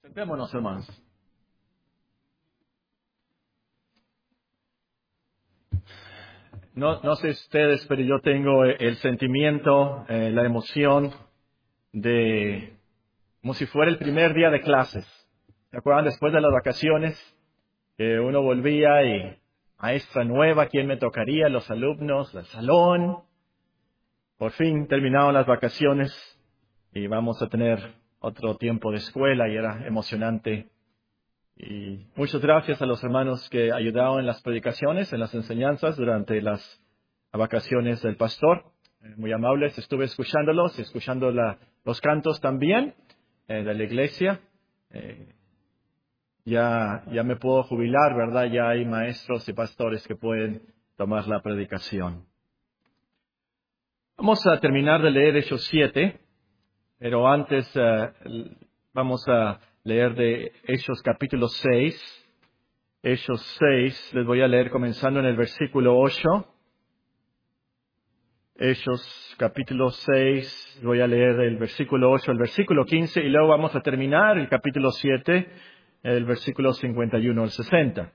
Sentémonos, hermanos. No sé ustedes, pero yo tengo el sentimiento, la emoción de como si fuera el primer día de clases. ¿Se acuerdan después de las vacaciones? Que uno volvía y maestra nueva, ¿quién me tocaría? Los alumnos, el salón. Por fin terminaron las vacaciones y vamos a tener otro tiempo de escuela y era emocionante. Y muchas gracias a los hermanos que ayudaron en las predicaciones, en las enseñanzas durante las vacaciones del pastor. Muy amables, estuve escuchándolos, escuchando los cantos también de la iglesia. Ya me puedo jubilar, ¿verdad? Ya hay maestros y pastores que pueden tomar la predicación. Vamos a terminar de leer Hechos 7, pero antes vamos a leer de Hechos capítulo 6. Hechos 6, les voy a leer comenzando en el versículo 8. Hechos capítulo 6, voy a leer el versículo 8 al versículo 15 y luego vamos a terminar el capítulo 7, el versículo 51 al 60.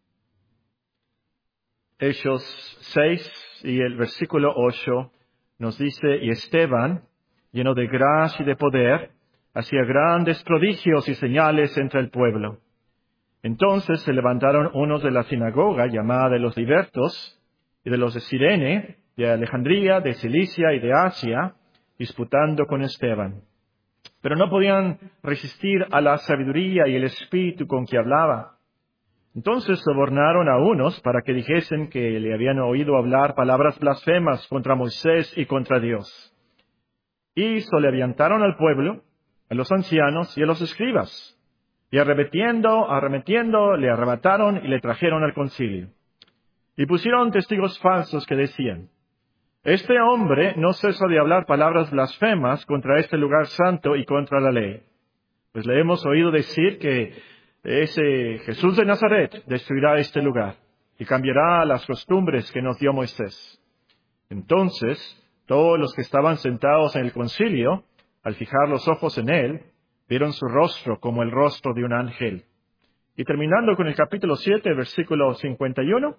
Hechos 6 y el versículo 8 nos dice, y Esteban, lleno de gracia y de poder, hacía grandes prodigios y señales entre el pueblo. Entonces se levantaron unos de la sinagoga llamada de los libertos y de los de Cirene, de Alejandría, de Cilicia y de Asia, disputando con Esteban. Pero no podían resistir a la sabiduría y el espíritu con que hablaba. Entonces sobornaron a unos para que dijesen que le habían oído hablar palabras blasfemas contra Moisés y contra Dios. Y soleviantaron al pueblo, a los ancianos y a los escribas. Y arremetiendo, le arrebataron y le trajeron al concilio. Y pusieron testigos falsos que decían, este hombre no cesa de hablar palabras blasfemas contra este lugar santo y contra la ley. Pues le hemos oído decir que ese Jesús de Nazaret destruirá este lugar y cambiará las costumbres que nos dio Moisés. Entonces, todos los que estaban sentados en el concilio, al fijar los ojos en él, vieron su rostro como el rostro de un ángel. Y terminando con el capítulo 7, versículo 51,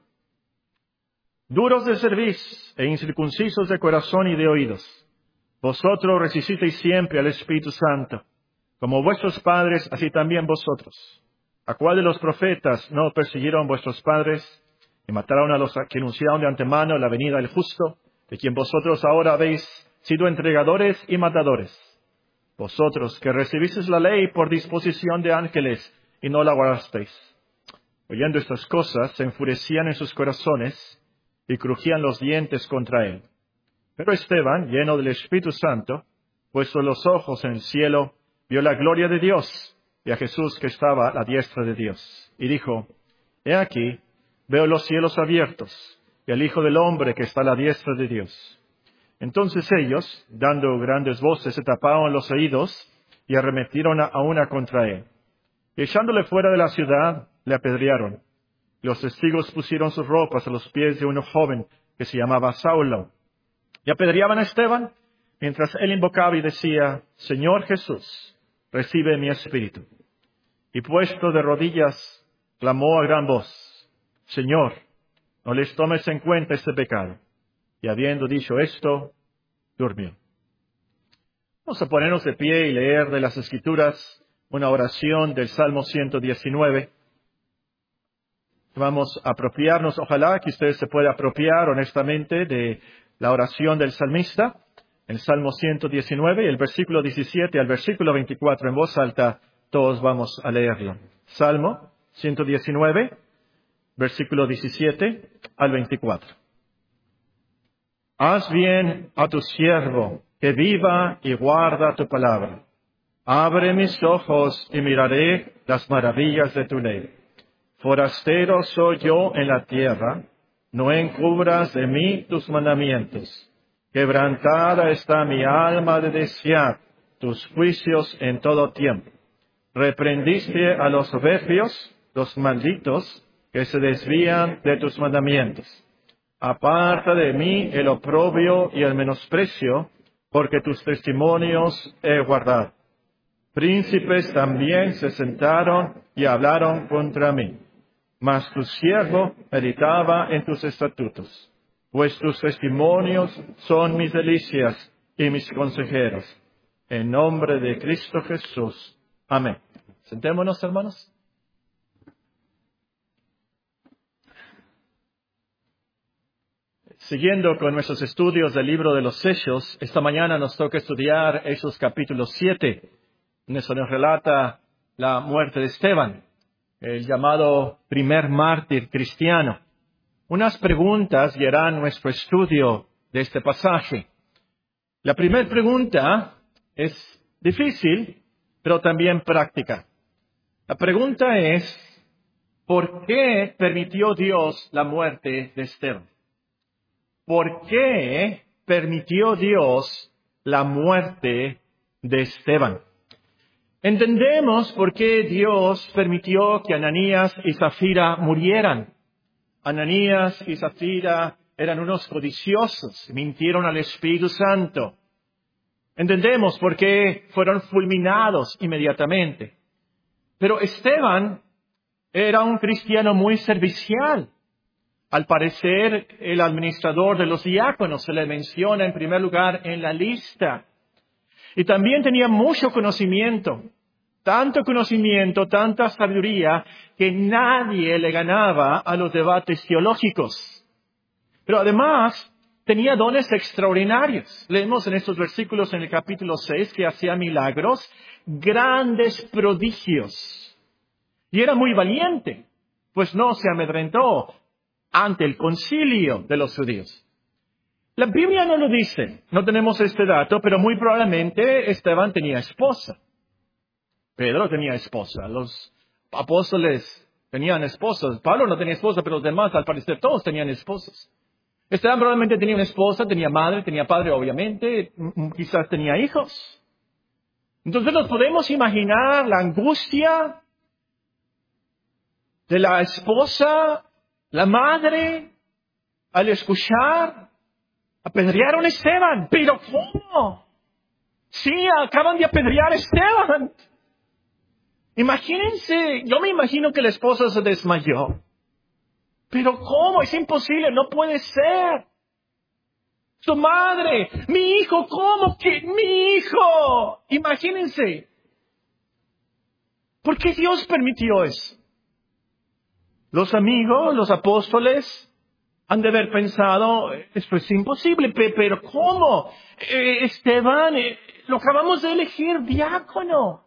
duros de cerviz e incircuncisos de corazón y de oídos, vosotros resistéis siempre al Espíritu Santo, como vuestros padres, así también vosotros. ¿A cuál de los profetas no persiguieron vuestros padres y mataron a los que anunciaron de antemano la venida del justo, de quien vosotros ahora habéis sido entregadores y matadores? Vosotros que recibisteis la ley por disposición de ángeles y no la guardasteis. Oyendo estas cosas, se enfurecían en sus corazones y crujían los dientes contra él. Pero Esteban, lleno del Espíritu Santo, puesto los ojos en el cielo, vio la gloria de Dios y a Jesús que estaba a la diestra de Dios. Y dijo, he aquí, veo los cielos abiertos y al Hijo del Hombre que está a la diestra de Dios. Entonces ellos, dando grandes voces, se taparon los oídos y arremetieron a una contra él. Y echándole fuera de la ciudad, le apedrearon. Los testigos pusieron sus ropas a los pies de uno joven que se llamaba Saulo. Y apedreaban a Esteban, mientras él invocaba y decía, Señor Jesús, recibe mi espíritu. Y puesto de rodillas, clamó a gran voz, Señor, no les tomes en cuenta este pecado. Y habiendo dicho esto, durmió. Vamos a ponernos de pie y leer de las Escrituras una oración del Salmo 119. Vamos a apropiarnos, ojalá que ustedes se puedan apropiar honestamente de la oración del salmista, el Salmo 119, el versículo 17 al versículo 24, en voz alta, todos vamos a leerlo. Salmo 119, versículo 17 al 24. Haz bien a tu siervo, que viva y guarda tu palabra. Abre mis ojos y miraré las maravillas de tu ley. Forastero soy yo en la tierra, no encubras de mí tus mandamientos. Quebrantada está mi alma de desear tus juicios en todo tiempo. Reprendiste a los soberbios, los malditos, que se desvían de tus mandamientos. Aparta de mí el oprobio y el menosprecio, porque tus testimonios he guardado. Príncipes también se sentaron y hablaron contra mí. Mas tu siervo meditaba en tus estatutos, pues tus testimonios son mis delicias y mis consejeros. En nombre de Cristo Jesús. Amén. Sentémonos, hermanos. Siguiendo con nuestros estudios del libro de los Hechos, esta mañana nos toca estudiar Hechos capítulo 7, donde se nos relata la muerte de Esteban, el llamado primer mártir cristiano. Unas preguntas guiarán nuestro estudio de este pasaje. La primera pregunta es difícil, pero también práctica. La pregunta es, ¿por qué permitió Dios la muerte de Esteban? ¿Por qué permitió Dios la muerte de Esteban? Entendemos por qué Dios permitió que Ananías y Zafira murieran. Ananías y Zafira eran unos codiciosos, mintieron al Espíritu Santo. Entendemos por qué fueron fulminados inmediatamente. Pero Esteban era un cristiano muy servicial. Al parecer, el administrador de los diáconos se le menciona en primer lugar en la lista. Y también tenía mucho conocimiento, tanto conocimiento, tanta sabiduría, que nadie le ganaba a los debates teológicos. Pero además, tenía dones extraordinarios. Leemos en estos versículos en el capítulo 6 que hacía milagros, grandes prodigios. Y era muy valiente, pues no se amedrentó ante el concilio de los judíos. La Biblia no lo dice, no tenemos este dato, pero muy probablemente Esteban tenía esposa. Pedro tenía esposa, los apóstoles tenían esposas. Pablo no tenía esposa, pero los demás, al parecer, todos tenían esposas. Esteban probablemente tenía una esposa, tenía madre, tenía padre, obviamente, quizás tenía hijos. Entonces nos podemos imaginar la angustia de la esposa, la madre, al escuchar, apedrearon a Esteban. ¿Pero cómo? Sí, acaban de apedrear a Esteban. Imagínense, yo me imagino que la esposa se desmayó. ¿Pero cómo? Es imposible, no puede ser. Su madre, mi hijo, ¿cómo que mi hijo? Imagínense. ¿Por qué Dios permitió eso? Los amigos, los apóstoles, han de haber pensado, esto es imposible, pero ¿cómo? Esteban, lo acabamos de elegir diácono.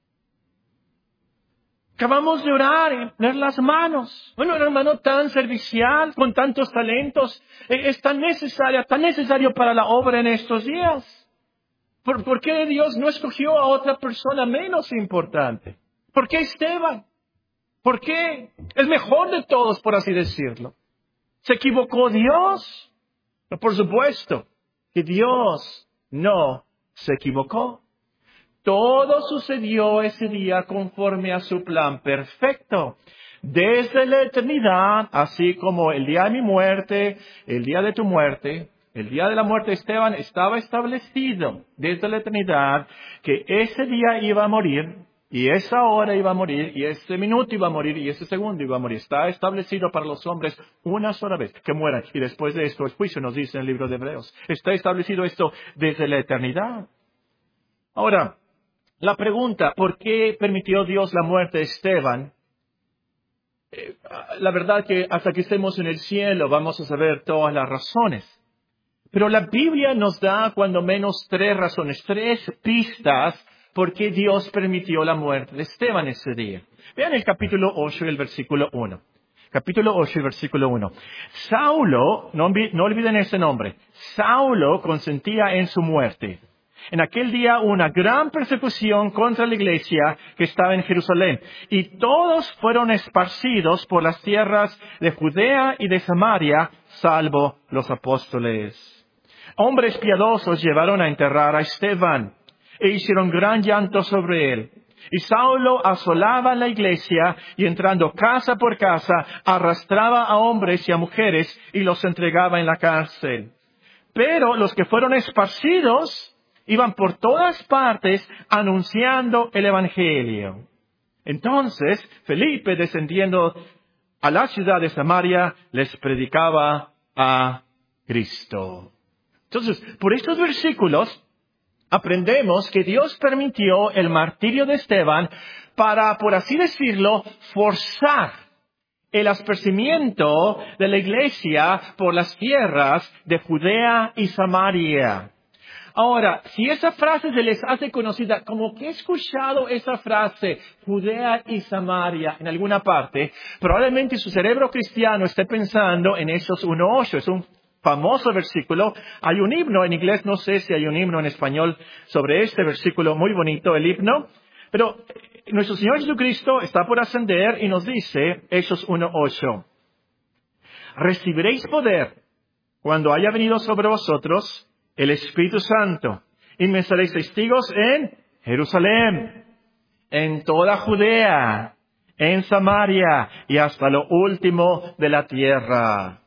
Acabamos de orar, poner las manos. Bueno, un hermano tan servicial, con tantos talentos, es tan necesario para la obra en estos días. ¿Por qué Dios no escogió a otra persona menos importante? ¿Por qué Esteban? ¿Por qué? El mejor de todos, por así decirlo. ¿Se equivocó Dios? No, por supuesto que Dios no se equivocó. Todo sucedió ese día conforme a su plan perfecto. Desde la eternidad, así como el día de mi muerte, el día de tu muerte, el día de la muerte de Esteban, estaba establecido desde la eternidad que ese día iba a morir, y esa hora iba a morir, y ese minuto iba a morir, y ese segundo iba a morir. Está establecido para los hombres una sola vez, que mueran. Y después de esto el juicio, nos dice en el libro de Hebreos. Está establecido esto desde la eternidad. Ahora, la pregunta, ¿por qué permitió Dios la muerte de Esteban? La verdad que hasta que estemos en el cielo vamos a saber todas las razones. Pero la Biblia nos da cuando menos 3 razones, 3 pistas por qué Dios permitió la muerte de Esteban ese día. Vean el capítulo 8 y el versículo 1. Capítulo 8 y versículo 1. Saulo, no olviden ese nombre, Saulo consentía en su muerte. En aquel día hubo una gran persecución contra la iglesia que estaba en Jerusalén, y todos fueron esparcidos por las tierras de Judea y de Samaria, salvo los apóstoles. Hombres piadosos llevaron a enterrar a Esteban, e hicieron gran llanto sobre él. Y Saulo asolaba la iglesia, y entrando casa por casa, arrastraba a hombres y a mujeres, y los entregaba en la cárcel. Pero los que fueron esparcidos Iban por todas partes anunciando el Evangelio. Entonces, Felipe, descendiendo a la ciudad de Samaria, les predicaba a Cristo. Entonces, por estos versículos, aprendemos que Dios permitió el martirio de Esteban para, por así decirlo, forzar el esparcimiento de la iglesia por las tierras de Judea y Samaria. Ahora, si esa frase se les hace conocida, como que he escuchado esa frase, Judea y Samaria, en alguna parte, probablemente su cerebro cristiano esté pensando en Hechos 1:8. Es un famoso versículo. Hay un himno en inglés, no sé si hay un himno en español sobre este versículo, muy bonito el himno. Pero nuestro Señor Jesucristo está por ascender y nos dice, Hechos 1:8, recibiréis poder cuando haya venido sobre vosotros el Espíritu Santo, y me seréis testigos en Jerusalén, en toda Judea, en Samaria y hasta lo último de la tierra.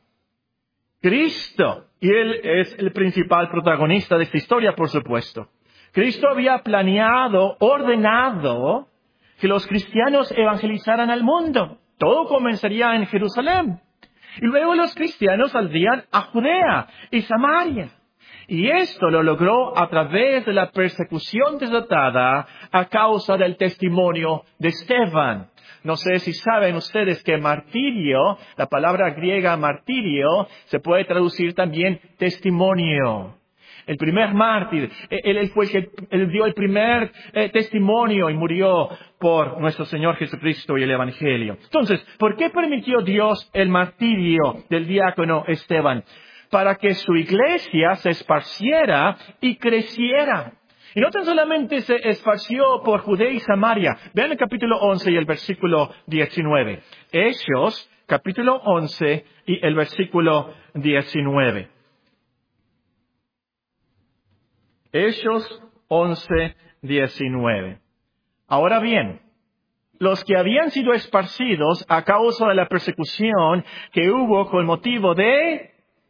Cristo, y Él es el principal protagonista de esta historia, por supuesto. Cristo había planeado, ordenado, que los cristianos evangelizaran al mundo. Todo comenzaría en Jerusalén. Y luego los cristianos saldrían a Judea y Samaria. Y esto lo logró a través de la persecución desatada a causa del testimonio de Esteban. No sé si saben ustedes que martirio, la palabra griega martirio, se puede traducir también testimonio. El primer mártir, él fue el que dio el primer testimonio y murió por nuestro Señor Jesucristo y el Evangelio. Entonces, ¿por qué permitió Dios el martirio del diácono Esteban? Para que su iglesia se esparciera y creciera. Y no tan solamente se esparció por Judea y Samaria. Vean el capítulo 11 y el versículo 19. Hechos, capítulo 11 y el versículo 19. Hechos 11, 19. Ahora bien, los que habían sido esparcidos a causa de la persecución que hubo con motivo de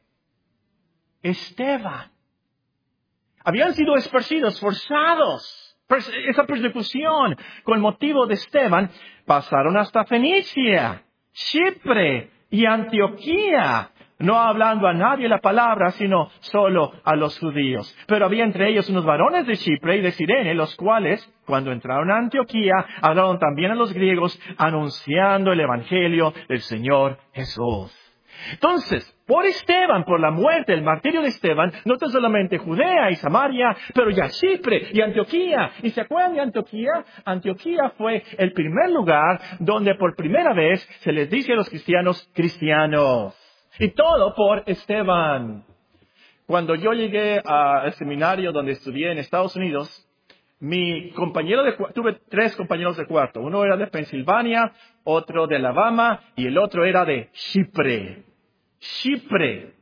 Esteban. Habían sido esparcidos, forzados. Esa persecución con motivo de Esteban pasaron hasta Fenicia, Chipre y Antioquía. No hablando a nadie la palabra, sino solo a los judíos. Pero había entre ellos unos varones de Chipre y de Cirene, los cuales, cuando entraron a Antioquía, hablaron también a los griegos, anunciando el evangelio del Señor Jesús. Entonces, por Esteban, por la muerte, el martirio de Esteban, no tan solamente Judea y Samaria, pero ya Chipre y Antioquía. ¿Y se acuerdan de Antioquía? Antioquía fue el primer lugar donde por primera vez se les dice a los cristianos, cristianos. Y todo por Esteban. Cuando yo llegué al seminario donde estudié en Estados Unidos, tuve 3 compañeros de cuarto. Uno era de Pensilvania, otro de Alabama y el otro era de Chipre. Chipre.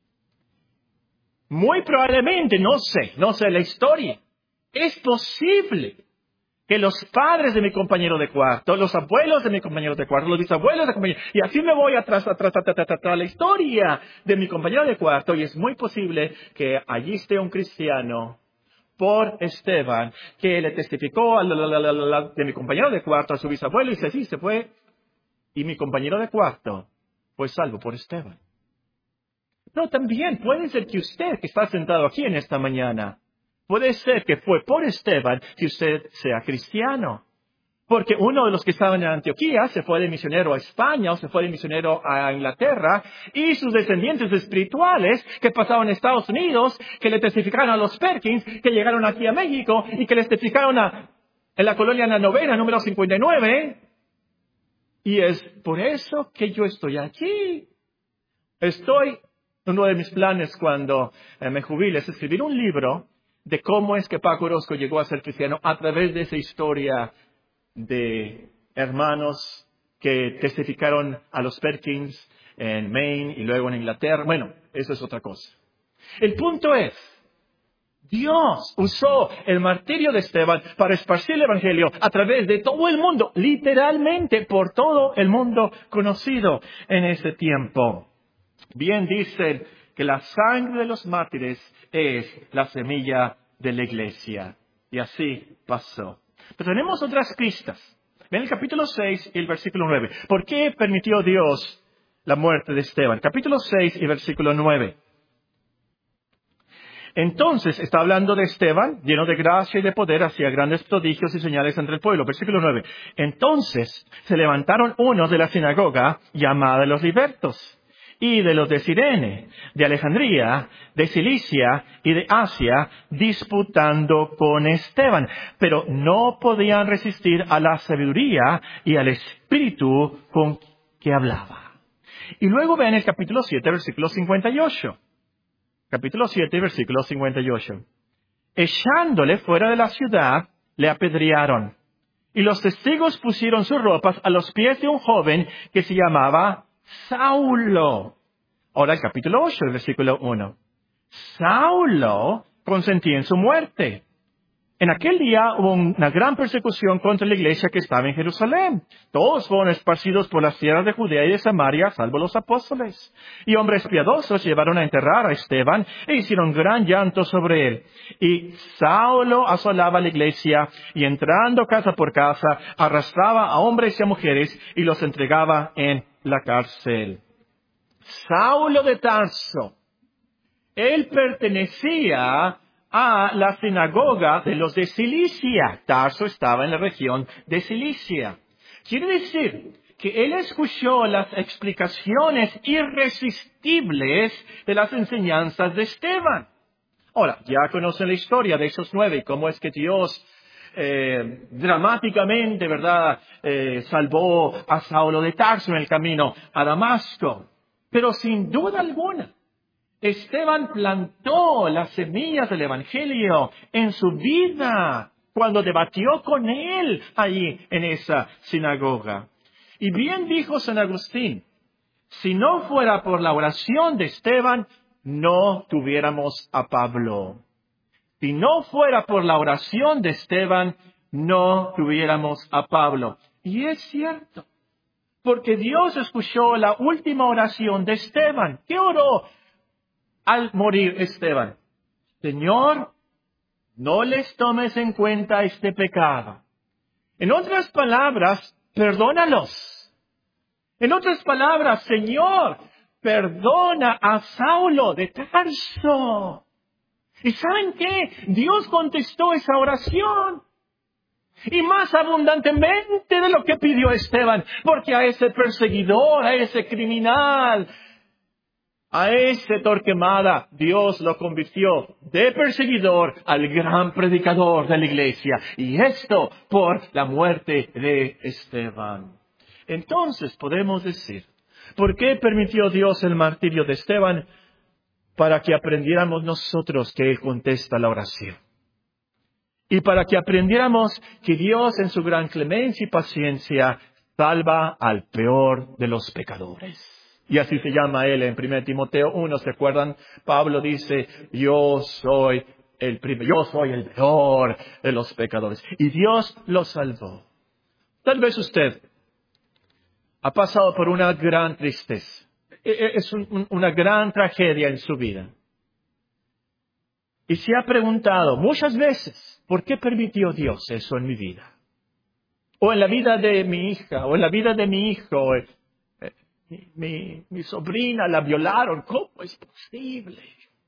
Muy probablemente, no sé la historia. Es posible que los padres de mi compañero de cuarto, los abuelos de mi compañero de cuarto, los bisabuelos de mi compañero, y así me voy atrás la historia de mi compañero de cuarto, y es muy posible que allí esté un cristiano por Esteban, que le testificó de mi compañero de cuarto a su bisabuelo, y dice, sí, se fue, y mi compañero de cuarto fue salvo por Esteban. No, también puede ser que usted, que está sentado aquí en esta mañana, puede ser que fue por Esteban que usted sea cristiano. Porque uno de los que estaban en Antioquía se fue de misionero a España o se fue de misionero a Inglaterra, y sus descendientes espirituales que pasaron en Estados Unidos, que le testificaron a los Perkins, que llegaron aquí a México y que les testificaron en la colonia La Novena, número 59. Y es por eso que yo estoy aquí. Uno de mis planes cuando me jubile es escribir un libro de cómo es que Paco Orozco llegó a ser cristiano a través de esa historia de hermanos que testificaron a los Perkins en Maine y luego en Inglaterra. Bueno, eso es otra cosa. El punto es, Dios usó el martirio de Esteban para esparcir el evangelio a través de todo el mundo, literalmente por todo el mundo conocido en ese tiempo. Bien dicen que la sangre de los mártires es la semilla de la iglesia. Y así pasó. Pero tenemos otras pistas. Ven el capítulo 6 y el versículo 9. ¿Por qué permitió Dios la muerte de Esteban? Capítulo 6 y versículo 9. Entonces, está hablando de Esteban, lleno de gracia y de poder, hacía grandes prodigios y señales entre el pueblo. Versículo 9. Entonces se levantaron unos de la sinagoga llamada los libertos, y de los de Cirene, de Alejandría, de Cilicia y de Asia, disputando con Esteban. Pero no podían resistir a la sabiduría y al espíritu con que hablaba. Y luego ven el capítulo 7, versículo 58. Capítulo 7, versículo 58. Echándole fuera de la ciudad, le apedrearon. Y los testigos pusieron sus ropas a los pies de un joven que se llamaba Saulo. Ahora el capítulo 8, el versículo 1. Saulo consentía en su muerte. En aquel día hubo una gran persecución contra la iglesia que estaba en Jerusalén. Todos fueron esparcidos por las tierras de Judea y de Samaria, salvo los apóstoles. Y hombres piadosos llevaron a enterrar a Esteban e hicieron gran llanto sobre él. Y Saulo asolaba la iglesia y entrando casa por casa, arrastraba a hombres y a mujeres y los entregaba en la cárcel. Saulo de Tarso, él pertenecía a la sinagoga de los de Cilicia. Tarso estaba en la región de Cilicia. Quiere decir que él escuchó las explicaciones irresistibles de las enseñanzas de Esteban. Ahora, ya conocen la historia de esos 9 y cómo es que Dios dramáticamente, ¿verdad?, salvó a Saulo de Tarso en el camino a Damasco. Pero sin duda alguna, Esteban plantó las semillas del Evangelio en su vida cuando debatió con él allí en esa sinagoga. Y bien dijo San Agustín, si no fuera por la oración de Esteban, no tuviéramos a Pablo. Si no fuera por la oración de Esteban, no tuviéramos a Pablo. Y es cierto, porque Dios escuchó la última oración de Esteban. ¿Qué oró al morir Esteban? Señor, no les tomes en cuenta este pecado. En otras palabras, perdónalos. En otras palabras, Señor, perdona a Saulo de Tarso. ¿Y saben qué? Dios contestó esa oración. Y más abundantemente de lo que pidió Esteban. Porque a ese perseguidor, a ese criminal, a ese Torquemada, Dios lo convirtió de perseguidor al gran predicador de la iglesia. Y esto por la muerte de Esteban. Entonces podemos decir, ¿por qué permitió Dios el martirio de Esteban? Para que aprendiéramos nosotros que Él contesta la oración. Y para que aprendiéramos que Dios en su gran clemencia y paciencia salva al peor de los pecadores. Y así se llama Él en 1 Timoteo 1, ¿se acuerdan? Pablo dice, yo soy el peor de los pecadores. Y Dios lo salvó. Tal vez usted ha pasado por una gran tristeza. Es una gran tragedia en su vida. Y se ha preguntado muchas veces, ¿por qué permitió Dios eso en mi vida? O en la vida de mi hija, o en la vida de mi hijo. Mi sobrina la violaron. ¿Cómo es posible?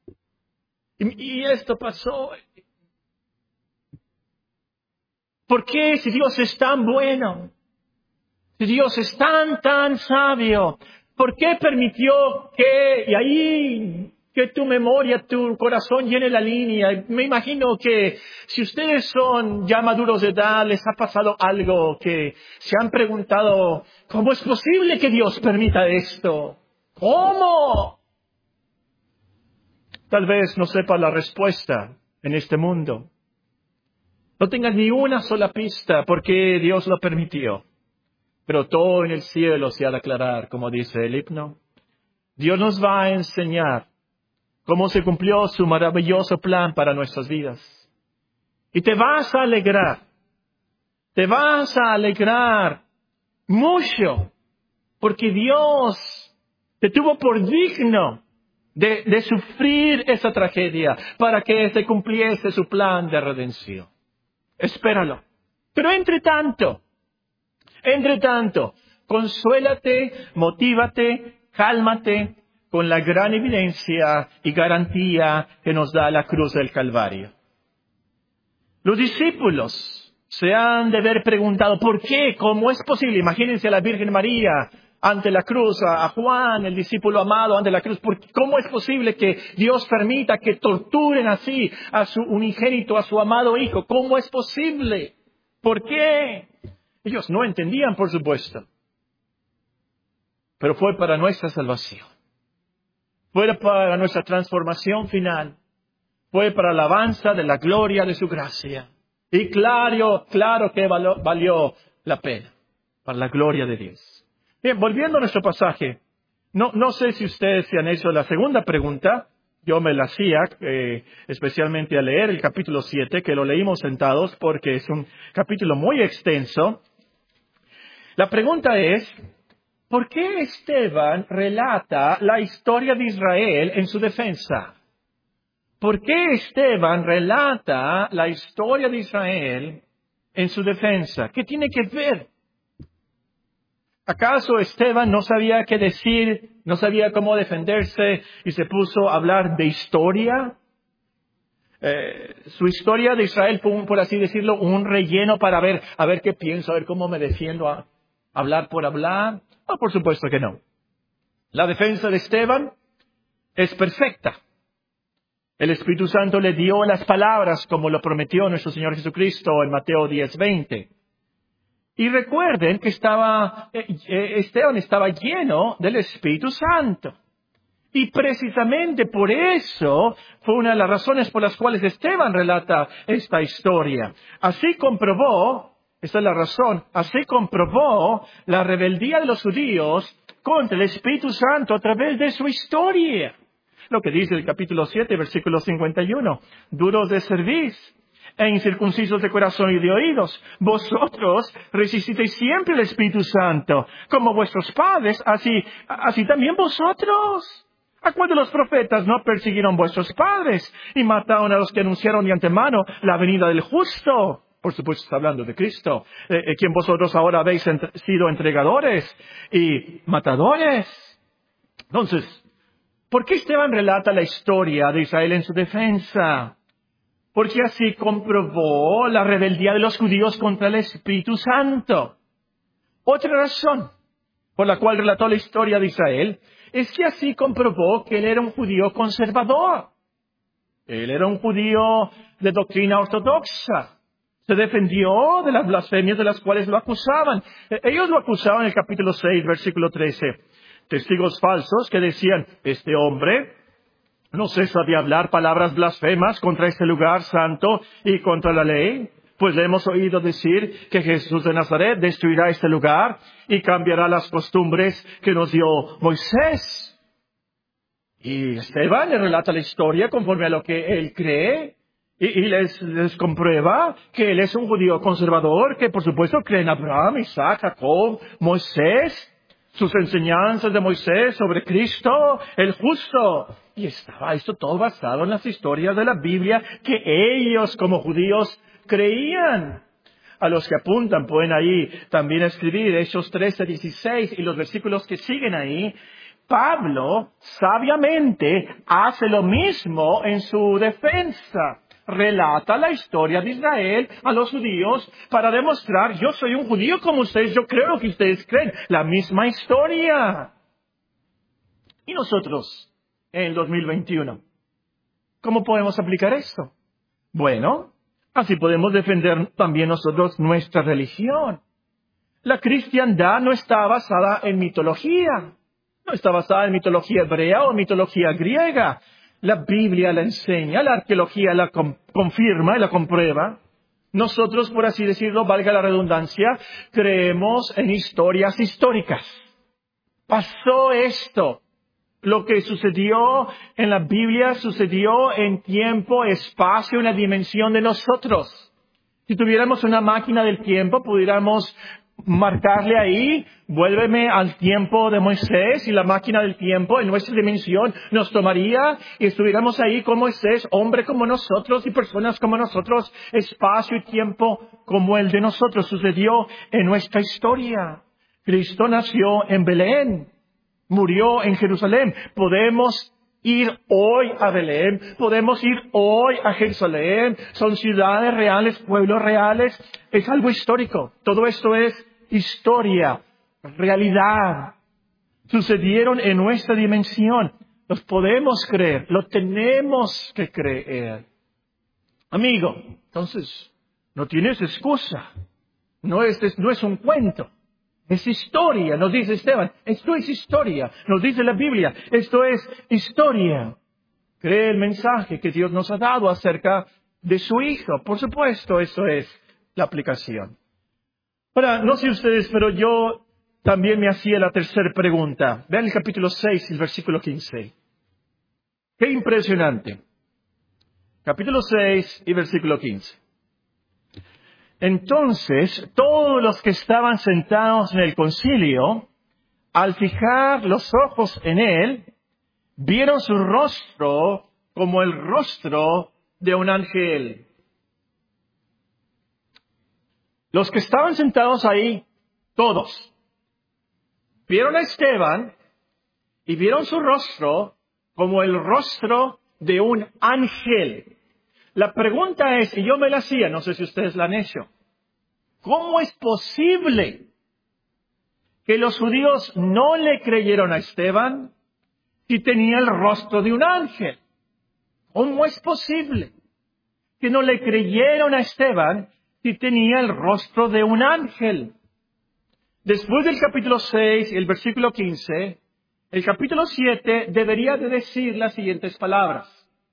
Y esto pasó. ¿Por qué si Dios es tan bueno? Si Dios es tan sabio, ¿por qué permitió que, y ahí, que tu memoria, tu corazón llene la línea? Me imagino que si ustedes son ya maduros de edad, les ha pasado algo que se han preguntado, ¿cómo es posible que Dios permita esto? ¿Cómo? Tal vez no sepa la respuesta en este mundo. No tengas ni una sola pista por qué Dios lo permitió. Pero todo en el cielo se ha de aclarar, como dice el himno. Dios nos va a enseñar cómo se cumplió su maravilloso plan para nuestras vidas. Y te vas a alegrar. Te vas a alegrar mucho. Porque Dios te tuvo por digno de sufrir esa tragedia para que se cumpliese su plan de redención. Espéralo. Pero entre tanto, consuélate, motívate, cálmate con la gran evidencia y garantía que nos da la cruz del Calvario. Los discípulos se han de haber preguntado, ¿por qué? ¿Cómo es posible? Imagínense a la Virgen María ante la cruz, a Juan, el discípulo amado, ante la cruz. ¿Cómo es posible que Dios permita que torturen así a su unigénito, a su amado Hijo? ¿Cómo es posible? ¿Por qué? Ellos no entendían, por supuesto. Pero fue para nuestra salvación. Fue para nuestra transformación final. Fue para la alabanza de la gloria de su gracia. Y claro que valió la pena. Para la gloria de Dios. Bien, volviendo a nuestro pasaje. No sé si ustedes se han hecho la segunda pregunta. Yo me la hacía, especialmente al leer el capítulo 7, que lo leímos sentados porque es un capítulo muy extenso. La pregunta es, ¿por qué Esteban relata la historia de Israel en su defensa? ¿Por qué Esteban relata la historia de Israel en su defensa? ¿Qué tiene que ver? ¿Acaso Esteban no sabía qué decir, no sabía cómo defenderse y se puso a hablar de historia? Su historia de Israel fue, por así decirlo, un relleno para a ver qué pienso, a ver cómo me defiendo, a hablar por hablar. No, por supuesto que no. La defensa de Esteban es perfecta. El Espíritu Santo le dio las palabras como lo prometió nuestro Señor Jesucristo en Mateo 10:20. Y recuerden que Esteban estaba lleno del Espíritu Santo. Y precisamente por eso fue una de las razones por las cuales Esteban relata esta historia. Así comprobó la rebeldía de los judíos contra el Espíritu Santo a través de su historia. Lo que dice el capítulo 7, versículo 51. Duros de cerviz e incircuncisos de corazón y de oídos. Vosotros resististeis siempre el Espíritu Santo, como vuestros padres, así también vosotros. ¿A cuál de los profetas no persiguieron vuestros padres y mataron a los que anunciaron de antemano la venida del justo? Por supuesto está hablando de Cristo, quien vosotros ahora habéis sido entregadores y matadores. Entonces, ¿por qué Esteban relata la historia de Israel en su defensa? Porque así comprobó la rebeldía de los judíos contra el Espíritu Santo. Otra razón por la cual relató la historia de Israel es que así comprobó que él era un judío conservador. Él era un judío de doctrina ortodoxa. Se defendió de las blasfemias de las cuales lo acusaban. Ellos lo acusaban en el capítulo 6, versículo 13. Testigos falsos que decían, este hombre no cesa de hablar palabras blasfemas contra este lugar santo y contra la ley. Pues le hemos oído decir que Jesús de Nazaret destruirá este lugar y cambiará las costumbres que nos dio Moisés. Y Esteban le relata la historia conforme a lo que él cree y les comprueba que él es un judío conservador que por supuesto cree en Abraham, Isaac, Jacob, Moisés, sus enseñanzas de Moisés sobre Cristo, el justo. Y estaba esto todo basado en las historias de la Biblia que ellos como judíos creían. A los que apuntan pueden ahí también escribir Hechos 13:16 y los versículos que siguen ahí. Pablo sabiamente hace lo mismo en su defensa. Relata la historia de Israel a los judíos para demostrar, yo soy un judío como ustedes, yo creo lo que ustedes creen, la misma historia. ¿Y nosotros en el 2021? ¿Cómo podemos aplicar esto? Bueno, así podemos defender también nosotros nuestra religión. La cristiandad no está basada en mitología. No está basada en mitología hebrea o mitología griega. La Biblia la enseña, la arqueología la confirma y la comprueba. Nosotros, por así decirlo, valga la redundancia, creemos en historias históricas. Pasó esto. Lo que sucedió en la Biblia sucedió en tiempo, espacio, en la dimensión de nosotros. Si tuviéramos una máquina del tiempo, pudiéramos marcarle ahí, vuélveme al tiempo de Moisés y la máquina del tiempo en nuestra dimensión nos tomaría y estuviéramos ahí con Moisés, hombre como nosotros y personas como nosotros, espacio y tiempo como el de nosotros. Sucedió en nuestra historia. Cristo nació en Belén, murió en Jerusalén. Podemos ir hoy a Belén, podemos ir hoy a Jerusalén. Son ciudades reales, pueblos reales. Es algo histórico. Todo esto es historia, realidad. Sucedieron en nuestra dimensión. Los podemos creer, lo tenemos que creer. Amigo, entonces, no tienes excusa. No es un cuento. Es historia, nos dice Esteban. Esto es historia. Nos dice la Biblia. Esto es historia. Cree el mensaje que Dios nos ha dado acerca de su Hijo. Por supuesto, eso es la aplicación. Ahora, no sé ustedes, pero yo también me hacía la tercera pregunta. Vean el capítulo 6, el versículo 15. Qué impresionante. Capítulo 6 y versículo 15. Entonces, todos los que estaban sentados en el concilio, al fijar los ojos en él, vieron su rostro como el rostro de un ángel. Los que estaban sentados ahí, todos, vieron a Esteban y vieron su rostro como el rostro de un ángel. La pregunta es, y yo me la hacía, no sé si ustedes la han hecho, ¿cómo es posible que los judíos no le creyeron a Esteban si tenía el rostro de un ángel? ¿Cómo es posible que no le creyeron a Esteban si tenía el rostro de un ángel? Después del capítulo 6 y el versículo 15, el capítulo 7 debería de decir las siguientes palabras.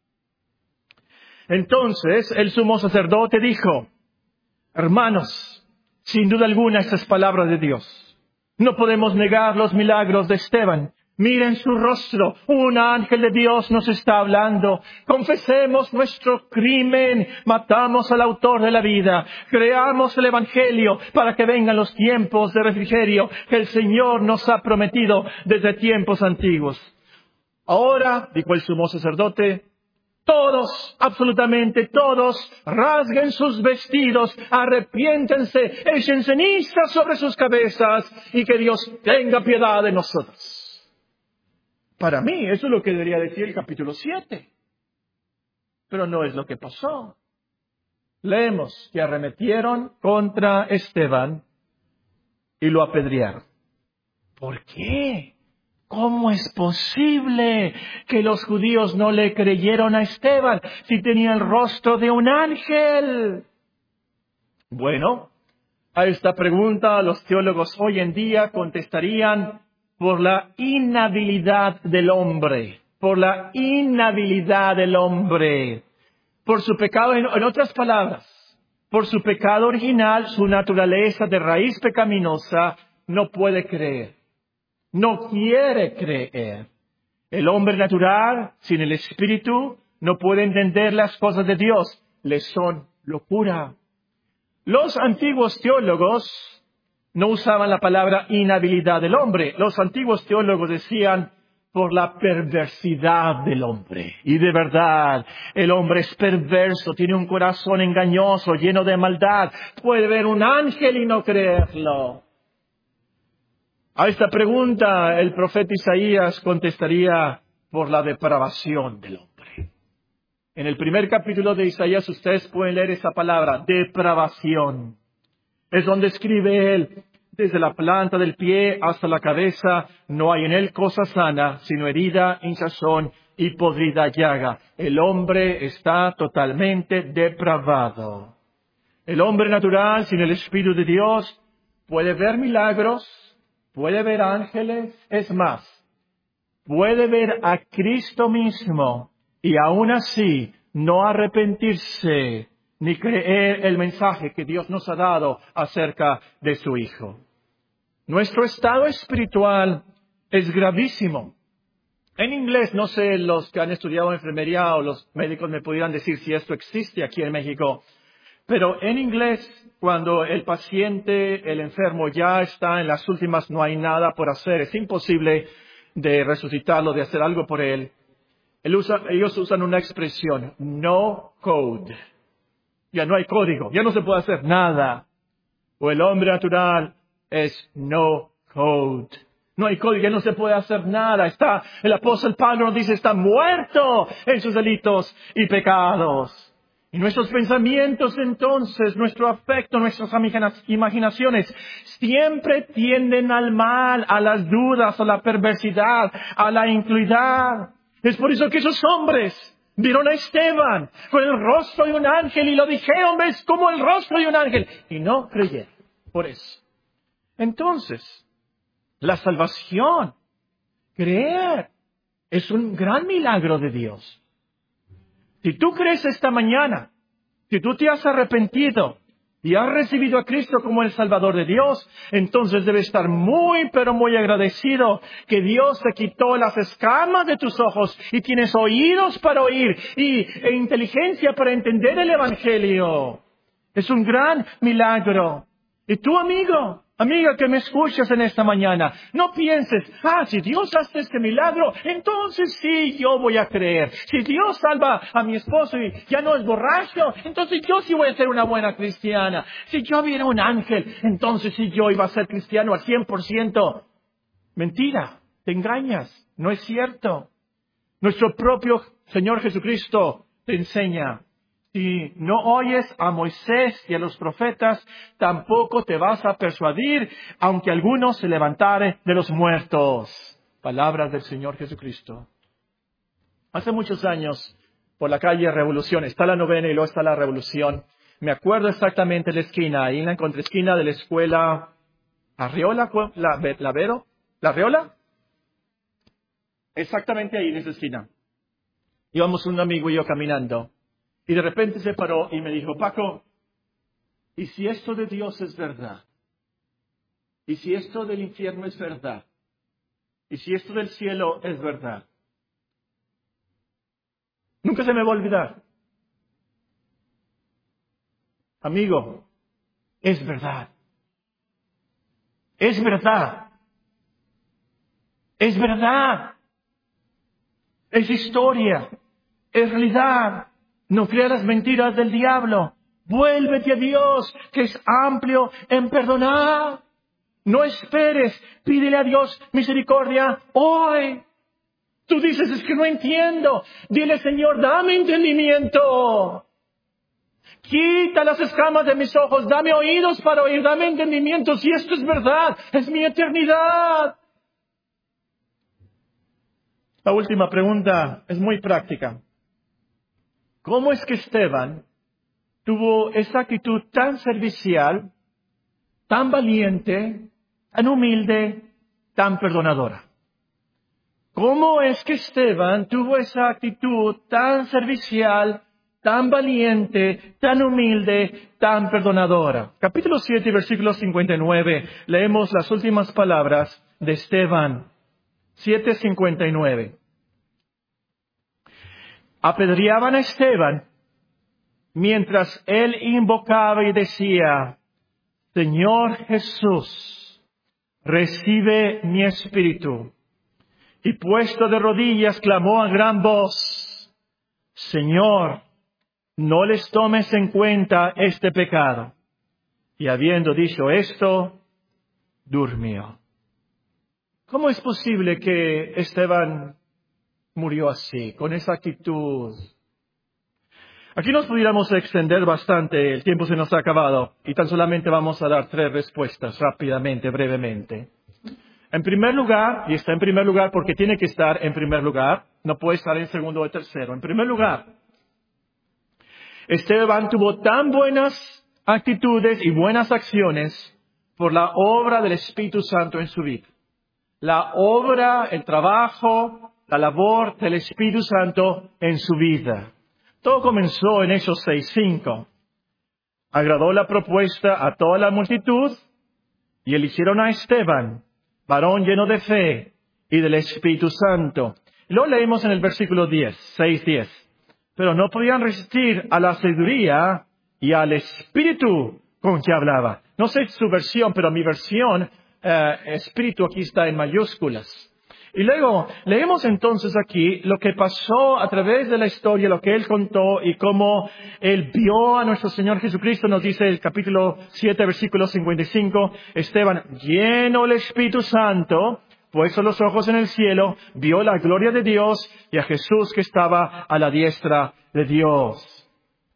Entonces el sumo sacerdote dijo, hermanos, sin duda alguna estas palabras de Dios. No podemos negar los milagros de Esteban. Miren su rostro. Un ángel de Dios nos está hablando. Confesemos nuestro crimen. Matamos al autor de la vida. Creamos el evangelio para que vengan los tiempos de refrigerio que el Señor nos ha prometido desde tiempos antiguos. Ahora, dijo el sumo sacerdote, todos, absolutamente todos, rasguen sus vestidos, arrepiéntense, echen ceniza sobre sus cabezas y que Dios tenga piedad de nosotros. Para mí, eso es lo que debería decir el capítulo 7. Pero no es lo que pasó. Leemos que arremetieron contra Esteban y lo apedrearon. ¿Por qué? ¿Cómo es posible que los judíos no le creyeron a Esteban si tenía el rostro de un ángel? Bueno, a esta pregunta los teólogos hoy en día contestarían por la inhabilidad del hombre. Por la inhabilidad del hombre. Por su pecado, en otras palabras, por su pecado original, su naturaleza de raíz pecaminosa, no puede creer. No quiere creer. El hombre natural, sin el Espíritu, no puede entender las cosas de Dios. Le son locura. Los antiguos teólogos no usaban la palabra inhabilidad del hombre. Los antiguos teólogos decían por la perversidad del hombre. Y de verdad, el hombre es perverso, tiene un corazón engañoso, lleno de maldad. Puede ver un ángel y no creerlo. A esta pregunta el profeta Isaías contestaría por la depravación del hombre. En el primer capítulo de Isaías ustedes pueden leer esa palabra, depravación. Es donde escribe él, desde la planta del pie hasta la cabeza, no hay en él cosa sana, sino herida, hinchazón y podrida llaga. El hombre está totalmente depravado. El hombre natural, sin el Espíritu de Dios, puede ver milagros, puede ver ángeles, es más, puede ver a Cristo mismo y aún así no arrepentirse ni creer el mensaje que Dios nos ha dado acerca de su Hijo. Nuestro estado espiritual es gravísimo. En inglés, no sé, los que han estudiado enfermería o los médicos me pudieran decir si esto existe aquí en México, Pero en inglés, cuando el paciente, el enfermo ya está en las últimas, no hay nada por hacer, es imposible de resucitarlo, de hacer algo por él. Ellos usan una expresión, no code. Ya no hay código, ya no se puede hacer nada. O el hombre natural es no code. No hay código, ya no se puede hacer nada. El apóstol Pablo nos dice, está muerto en sus delitos y pecados. Y nuestros pensamientos entonces, nuestro afecto, nuestras imaginaciones, siempre tienden al mal, a las dudas, a la perversidad, a la iniquidad. Es por eso que esos hombres vieron a Esteban con el rostro de un ángel y lo dijeron, ves, como el rostro de un ángel. Y no creyeron. Por eso. Entonces, la salvación, creer, es un gran milagro de Dios. Si tú crees esta mañana, si tú te has arrepentido y has recibido a Cristo como el Salvador de Dios, entonces debes estar muy, pero muy agradecido que Dios te quitó las escamas de tus ojos y tienes oídos para oír e inteligencia para entender el Evangelio. Es un gran milagro. Y tú, amiga que me escuchas en esta mañana, no pienses, si Dios hace este milagro, entonces sí, yo voy a creer. Si Dios salva a mi esposo y ya no es borracho, entonces yo sí voy a ser una buena cristiana. Si yo viera un ángel, entonces sí yo iba a ser cristiano al 100%. Mentira, te engañas, no es cierto. Nuestro propio Señor Jesucristo te enseña. Si no oyes a Moisés y a los profetas, tampoco te vas a persuadir, aunque alguno se levantare de los muertos. Palabras del Señor Jesucristo. Hace muchos años, por la calle Revolución, está la Novena y luego está la Revolución. Me acuerdo exactamente la esquina, ahí en la contraesquina de la escuela Arriola, ¿La Arriola? Exactamente ahí en esa esquina. Íbamos un amigo y yo caminando. Y de repente se paró y me dijo, Paco, ¿y si esto de Dios es verdad? ¿Y si esto del infierno es verdad? ¿Y si esto del cielo es verdad? Nunca se me va a olvidar. Amigo, es verdad. Es verdad. Es verdad. Es historia. Es realidad. No creas las mentiras del diablo. Vuélvete a Dios, que es amplio en perdonar. No esperes. Pídele a Dios misericordia hoy. Tú dices, es que no entiendo. Dile, Señor, dame entendimiento. Quita las escamas de mis ojos. Dame oídos para oír. Dame entendimiento. Si esto es verdad, es mi eternidad. La última pregunta es muy práctica. ¿Cómo es que Esteban tuvo esa actitud tan servicial, tan valiente, tan humilde, tan perdonadora? ¿Cómo es que Esteban tuvo esa actitud tan servicial, tan valiente, tan humilde, tan perdonadora? Capítulo 7, versículo 59, leemos las últimas palabras de Esteban. 7:59. Apedreaban a Esteban mientras él invocaba y decía, Señor Jesús, recibe mi espíritu. Y puesto de rodillas clamó a gran voz, Señor, no les tomes en cuenta este pecado. Y habiendo dicho esto, durmió. ¿Cómo es posible que Esteban murió así, con esa actitud? Aquí nos pudiéramos extender bastante, el tiempo se nos ha acabado, y tan solamente vamos a dar 3 respuestas rápidamente, brevemente. En primer lugar, y está en primer lugar porque tiene que estar en primer lugar, no puede estar en segundo o tercero. En primer lugar, Esteban tuvo tan buenas actitudes y buenas acciones por la obra del Espíritu Santo en su vida. La obra, el trabajo, la labor del Espíritu Santo en su vida. Todo comenzó en Hechos 6:5. Agradó la propuesta a toda la multitud y eligieron a Esteban, varón lleno de fe y del Espíritu Santo. Lo leemos en el versículo 6:10. Pero no podían resistir a la sabiduría y al Espíritu con que hablaba. No sé su versión, pero mi versión, Espíritu aquí está en mayúsculas. Y luego leemos entonces aquí lo que pasó a través de la historia, lo que Él contó y cómo Él vio a nuestro Señor Jesucristo. Nos dice el capítulo 7, versículo 55, Esteban, lleno del Espíritu Santo, puesto los ojos en el cielo, vio la gloria de Dios y a Jesús que estaba a la diestra de Dios.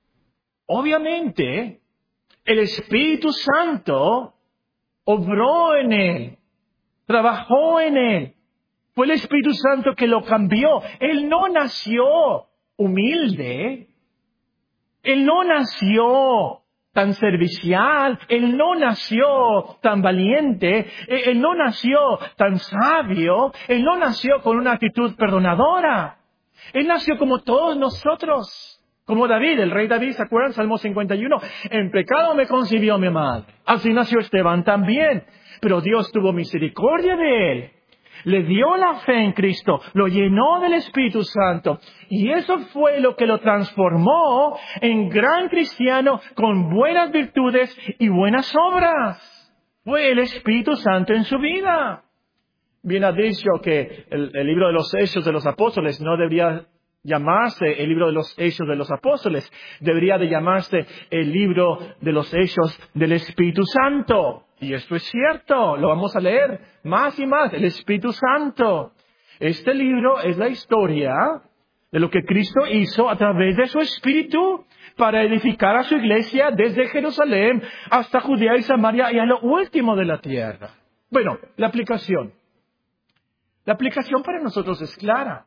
Obviamente, el Espíritu Santo obró en Él, trabajó en Él. Fue el Espíritu Santo que lo cambió. Él no nació humilde. Él no nació tan servicial. Él no nació tan valiente. Él no nació tan sabio. Él no nació con una actitud perdonadora. Él nació como todos nosotros. Como David, el rey David, ¿se acuerdan? Salmo 51. En pecado me concibió mi madre. Así nació Esteban también. Pero Dios tuvo misericordia de él. Le dio la fe en Cristo, lo llenó del Espíritu Santo. Y eso fue lo que lo transformó en gran cristiano con buenas virtudes y buenas obras. Fue el Espíritu Santo en su vida. Bien ha dicho que el libro de los Hechos de los Apóstoles no debería llamarse el libro de los Hechos de los Apóstoles. Debería de llamarse el libro de los Hechos del Espíritu Santo. Y esto es cierto, lo vamos a leer más y más, el Espíritu Santo. Este libro es la historia de lo que Cristo hizo a través de su Espíritu para edificar a su iglesia desde Jerusalén hasta Judea y Samaria y a lo último de la tierra. Bueno, la aplicación. La aplicación para nosotros es clara.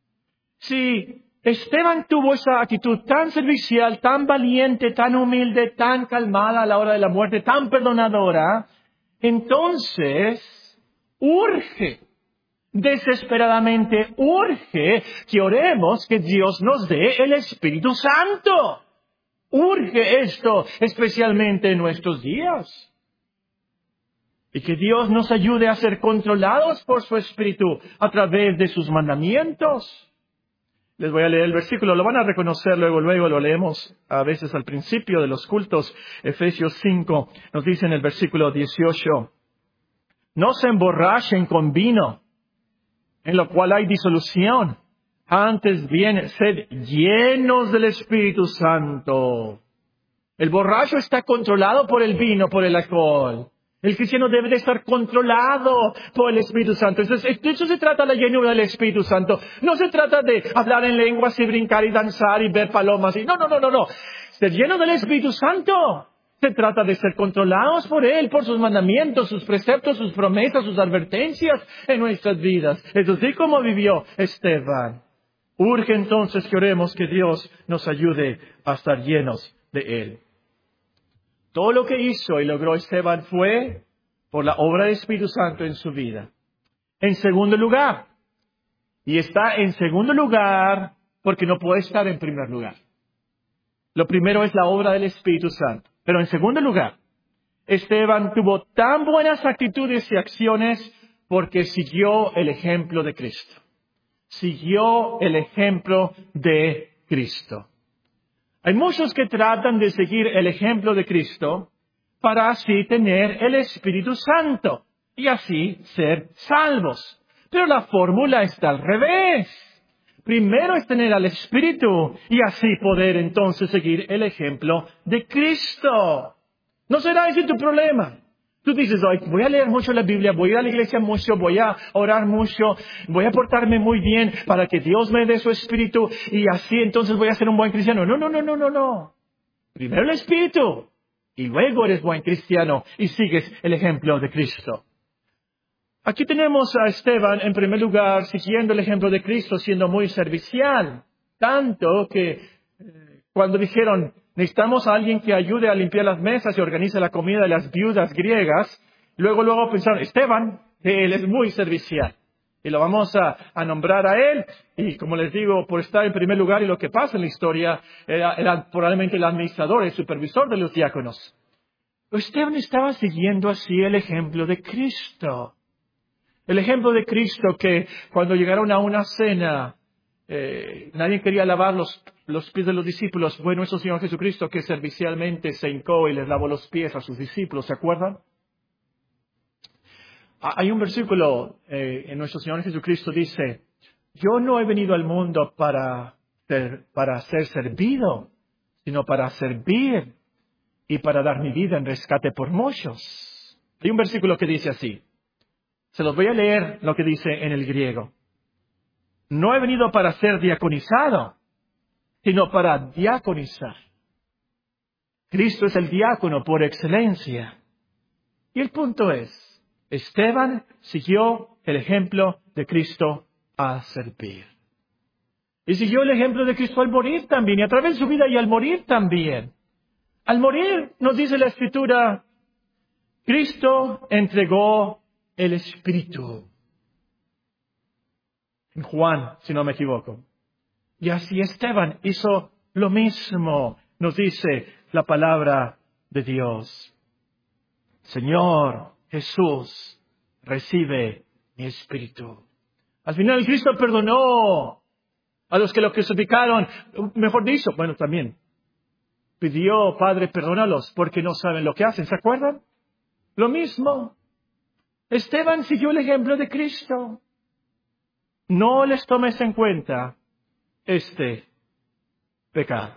Si Esteban tuvo esa actitud tan servicial, tan valiente, tan humilde, tan calmada a la hora de la muerte, tan perdonadora, entonces urge, desesperadamente urge que oremos que Dios nos dé el Espíritu Santo. Urge esto, especialmente en nuestros días. Y que Dios nos ayude a ser controlados por su Espíritu a través de sus mandamientos. Les voy a leer el versículo, lo van a reconocer luego lo leemos a veces al principio de los cultos. Efesios 5 nos dice en el versículo 18, no se emborrachen con vino, en lo cual hay disolución. Antes bien, sed llenos del Espíritu Santo. El borracho está controlado por el vino, por el alcohol. El cristiano debe de estar controlado por el Espíritu Santo. Entonces, de eso se trata la llenura del Espíritu Santo. No se trata de hablar en lenguas y brincar y danzar y ver palomas. No. Ser lleno del Espíritu Santo. Se trata de ser controlados por Él, por sus mandamientos, sus preceptos, sus promesas, sus advertencias en nuestras vidas. Es así como vivió Esteban. Urge entonces que oremos que Dios nos ayude a estar llenos de Él. Todo lo que hizo y logró Esteban fue por la obra del Espíritu Santo en su vida. En segundo lugar, y está en segundo lugar porque no puede estar en primer lugar. Lo primero es la obra del Espíritu Santo. Pero en segundo lugar, Esteban tuvo tan buenas actitudes y acciones porque siguió el ejemplo de Cristo. Siguió el ejemplo de Cristo. Hay muchos que tratan de seguir el ejemplo de Cristo para así tener el Espíritu Santo y así ser salvos. Pero la fórmula está al revés. Primero es tener al Espíritu y así poder entonces seguir el ejemplo de Cristo. No será ese tu problema. Tú dices, voy a leer mucho la Biblia, voy a ir a la iglesia mucho, voy a orar mucho, voy a portarme muy bien para que Dios me dé su Espíritu y así entonces voy a ser un buen cristiano. No. Primero el Espíritu y luego eres buen cristiano y sigues el ejemplo de Cristo. Aquí tenemos a Esteban en primer lugar siguiendo el ejemplo de Cristo, siendo muy servicial. Tanto que cuando dijeron, necesitamos a alguien que ayude a limpiar las mesas y organice la comida de las viudas griegas. Luego pensaron, Esteban, él es muy servicial. Y lo vamos a nombrar a él. Y como les digo, por estar en primer lugar y lo que pasa en la historia, era probablemente el administrador, el supervisor de los diáconos. Pero Esteban estaba siguiendo así el ejemplo de Cristo. El ejemplo de Cristo que cuando llegaron a una cena, nadie quería lavar los pies de los discípulos fue nuestro Señor Jesucristo que servicialmente se hincó y les lavó los pies a sus discípulos, ¿se acuerdan? Hay un versículo en nuestro Señor Jesucristo dice, yo no he venido al mundo para ser servido, sino para servir y para dar mi vida en rescate por muchos. Hay un versículo que dice así. Se los voy a leer lo que dice en el griego. No he venido para ser diaconizado, sino para diaconizar. Cristo es el diácono por excelencia. Y el punto es, Esteban siguió el ejemplo de Cristo a servir. Y siguió el ejemplo de Cristo al morir también, y a través de su vida y al morir también. Al morir, nos dice la Escritura, Cristo entregó el Espíritu. En Juan, si no me equivoco. Y así Esteban hizo lo mismo, nos dice la palabra de Dios. Señor Jesús, recibe mi espíritu. Al final Cristo perdonó a los que lo crucificaron. Mejor dicho, bueno, también pidió, Padre, perdónalos porque no saben lo que hacen. ¿Se acuerdan? Lo mismo. Esteban siguió el ejemplo de Cristo. No les tomes en cuenta este pecado.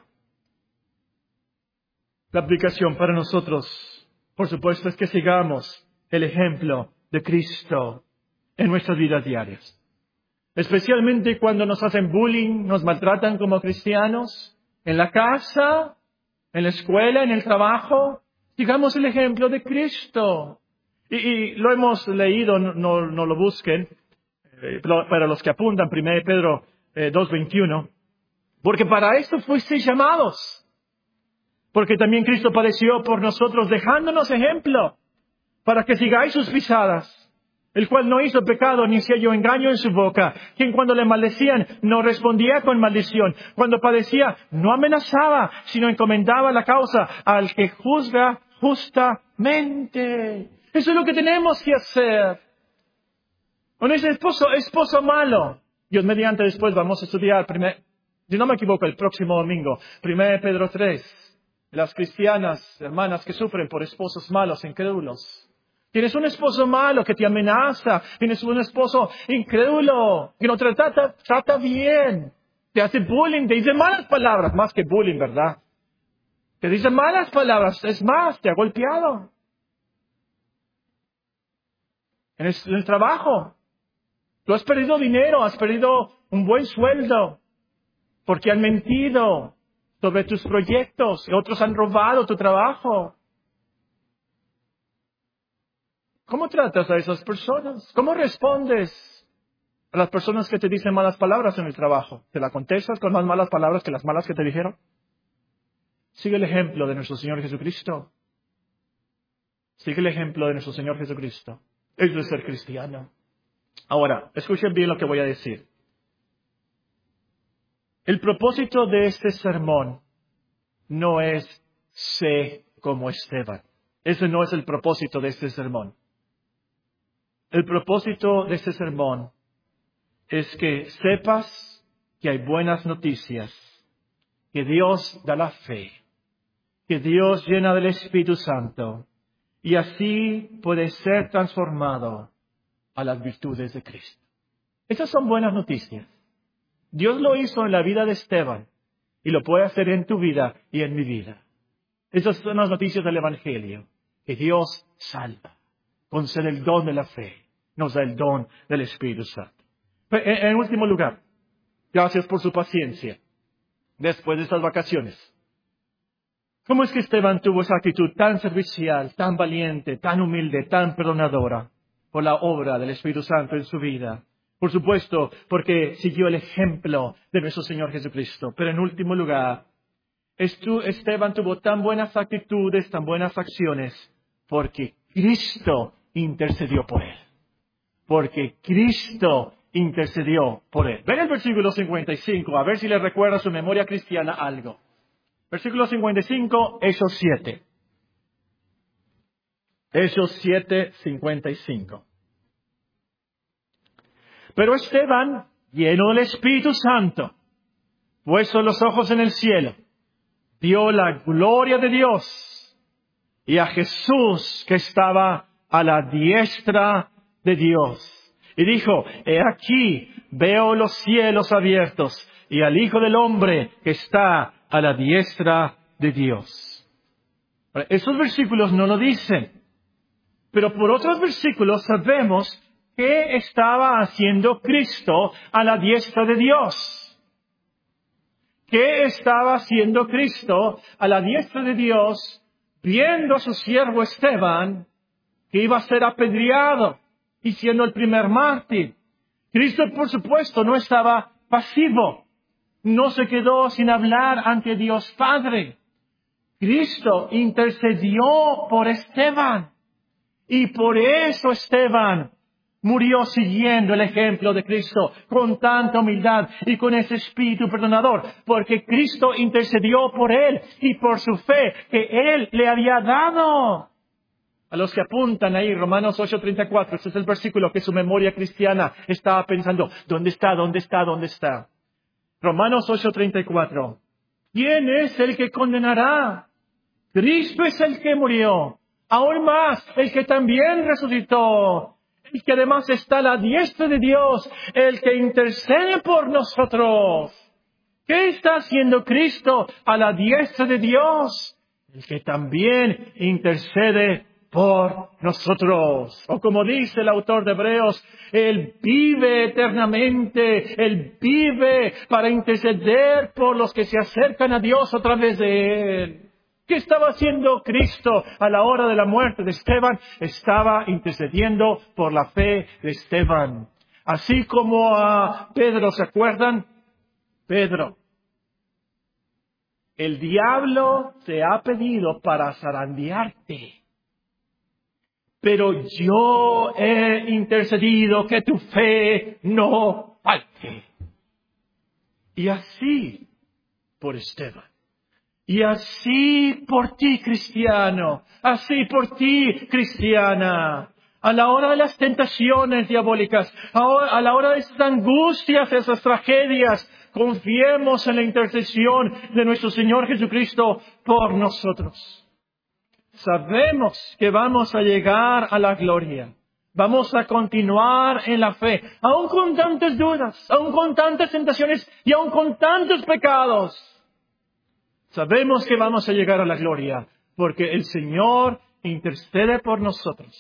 La aplicación para nosotros, por supuesto, es que sigamos el ejemplo de Cristo en nuestras vidas diarias. Especialmente cuando nos hacen bullying, nos maltratan como cristianos, en la casa, en la escuela, en el trabajo. Sigamos el ejemplo de Cristo. Y lo hemos leído, no lo busquen, para los que apuntan, 1 Pedro 2:21. Porque para esto fuisteis llamados. Porque también Cristo padeció por nosotros, dejándonos ejemplo, para que sigáis sus pisadas. El cual no hizo pecado, ni se halló engaño en su boca. Quien cuando le maldecían, no respondía con maldición. Cuando padecía, no amenazaba, sino encomendaba la causa al que juzga justamente. Eso es lo que tenemos que hacer. Con ese esposo malo. Dios mediante después vamos a estudiar, si no me equivoco, el próximo domingo, 1 Pedro 3. Las cristianas, hermanas que sufren por esposos malos, incrédulos. Tienes un esposo malo que te amenaza. Tienes un esposo incrédulo que no te trata bien. Te hace bullying, te dice malas palabras, más que bullying, ¿verdad? Te dice malas palabras, es más, te ha golpeado. En el trabajo. Tú has perdido dinero, has perdido un buen sueldo, porque han mentido sobre tus proyectos y otros han robado tu trabajo. ¿Cómo tratas a esas personas? ¿Cómo respondes a las personas que te dicen malas palabras en el trabajo? ¿Te la contestas con más malas palabras que las malas que te dijeron? Sigue el ejemplo de nuestro Señor Jesucristo. Sigue el ejemplo de nuestro Señor Jesucristo. Eso es ser cristiano. Ahora, escuchen bien lo que voy a decir. El propósito de este sermón no es sé como Esteban. Ese no es el propósito de este sermón. El propósito de este sermón es que sepas que hay buenas noticias, que Dios da la fe, que Dios llena del Espíritu Santo y así puedes ser transformado a las virtudes de Cristo. Esas son buenas noticias. Dios lo hizo en la vida de Esteban y lo puede hacer en tu vida y en mi vida. Esas son las noticias del Evangelio, que Dios salva, concede el don de la fe, nos da el don del Espíritu Santo. En último lugar, gracias por su paciencia después de estas vacaciones. ¿Cómo es que Esteban tuvo esa actitud tan servicial, tan valiente, tan humilde, tan perdonadora por la obra del Espíritu Santo en su vida? Por supuesto, porque siguió el ejemplo de nuestro Señor Jesucristo. Pero en último lugar, Esteban tuvo tan buenas actitudes, tan buenas acciones, porque Cristo intercedió por él. Porque Cristo intercedió por él. Ven el versículo 55, a ver si le recuerda a su memoria cristiana algo. Versículo 55, Hechos 7. Hechos 7, 55. Pero Esteban, lleno del Espíritu Santo, puesto los ojos en el cielo, vio la gloria de Dios y a Jesús que estaba a la diestra de Dios. Y dijo, he aquí, veo los cielos abiertos y al Hijo del Hombre que está a la diestra de Dios. Ahora, esos versículos no lo dicen, pero por otros versículos sabemos qué estaba haciendo Cristo a la diestra de Dios. ¿Qué estaba haciendo Cristo a la diestra de Dios, viendo a su siervo Esteban, que iba a ser apedreado y siendo el primer mártir? Cristo, por supuesto, no estaba pasivo. No se quedó sin hablar ante Dios Padre. Cristo intercedió por Esteban. Y por eso Esteban murió siguiendo el ejemplo de Cristo, con tanta humildad y con ese espíritu perdonador, porque Cristo intercedió por él y por su fe que él le había dado. A los que apuntan ahí, Romanos 8:34, este es el versículo que su memoria cristiana estaba pensando, ¿dónde está? ¿Dónde está? ¿Dónde está? Romanos 8:34, ¿quién es el que condenará? Cristo es el que murió, aún más, el que también resucitó, el que además está a la diestra de Dios, el que intercede por nosotros. ¿Qué está haciendo Cristo a la diestra de Dios? El que también intercede por nosotros. O como dice el autor de Hebreos, Él vive eternamente, Él vive para interceder por los que se acercan a Dios a través de Él. ¿Qué estaba haciendo Cristo a la hora de la muerte de Esteban? Estaba intercediendo por la fe de Esteban. Así como a Pedro, ¿se acuerdan? Pedro, el diablo te ha pedido para zarandearte, pero yo he intercedido que tu fe no falte. Y así por Esteban. Y así por ti, cristiano, así por ti, cristiana, a la hora de las tentaciones diabólicas, a la hora de esas angustias, esas tragedias, confiemos en la intercesión de nuestro Señor Jesucristo por nosotros. Sabemos que vamos a llegar a la gloria. Vamos a continuar en la fe, aun con tantas dudas, aun con tantas tentaciones y aun con tantos pecados. Sabemos que vamos a llegar a la gloria, porque el Señor intercede por nosotros.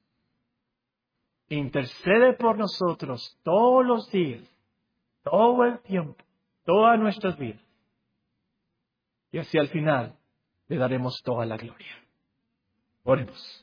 Intercede por nosotros todos los días, todo el tiempo, todas nuestras vidas. Y así al final le daremos toda la gloria. Oremos.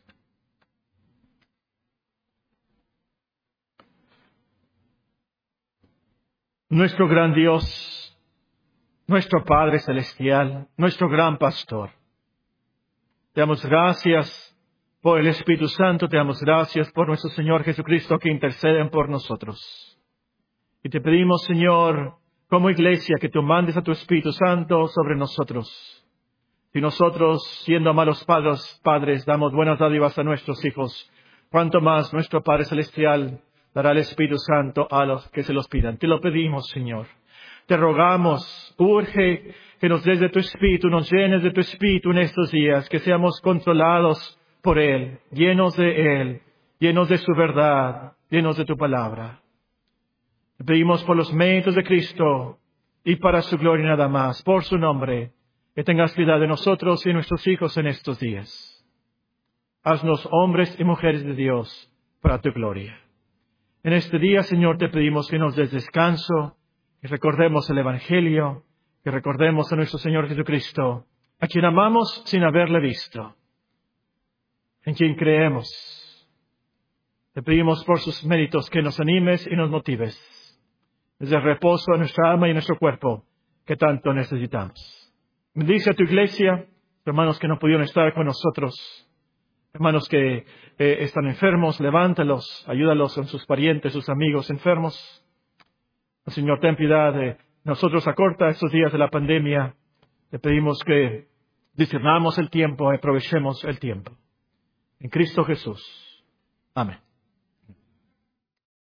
Nuestro gran Dios, nuestro Padre Celestial, nuestro gran Pastor, te damos gracias por el Espíritu Santo, te damos gracias por nuestro Señor Jesucristo que interceden por nosotros. Y te pedimos, Señor, como iglesia, que tú mandes a tu Espíritu Santo sobre nosotros. Si nosotros, siendo malos padres, damos buenas dádivas a nuestros hijos, cuanto más nuestro Padre Celestial dará el Espíritu Santo a los que se los pidan. Te lo pedimos, Señor. Te rogamos, urge que nos des de tu Espíritu, nos llenes de tu Espíritu en estos días, que seamos controlados por Él, llenos de Él, llenos de su verdad, llenos de tu palabra. Te pedimos por los méritos de Cristo y para su gloria nada más, por su nombre, que tengas piedad de nosotros y nuestros hijos en estos días. Haznos hombres y mujeres de Dios para tu gloria. En este día, Señor, te pedimos que nos des descanso, que recordemos el Evangelio, que recordemos a nuestro Señor Jesucristo, a quien amamos sin haberle visto, en quien creemos. Te pedimos por sus méritos que nos animes y nos motives, desde el reposo a nuestra alma y nuestro cuerpo, que tanto necesitamos. Bendice a tu iglesia, hermanos que no pudieron estar con nosotros, hermanos que están enfermos, levántalos, ayúdalos con sus parientes, sus amigos enfermos. Señor, ten piedad de nosotros acorta estos días de la pandemia. Te pedimos que discernamos el tiempo, aprovechemos el tiempo. En Cristo Jesús. Amén.